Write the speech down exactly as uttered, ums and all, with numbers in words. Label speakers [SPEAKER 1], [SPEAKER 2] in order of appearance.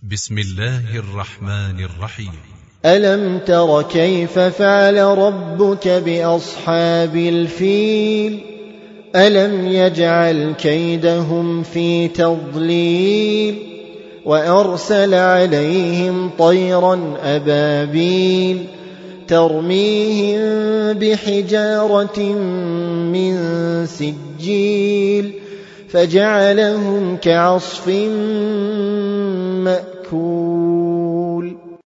[SPEAKER 1] بسم الله الرحمن الرحيم.
[SPEAKER 2] ألم تر كيف فعل ربك بأصحاب الفيل ألم يجعل كيدهم في تضليل وأرسل عليهم طيرا أبابيل ترميهم بحجارة من سجيل فجعلهم كعصف مأكول.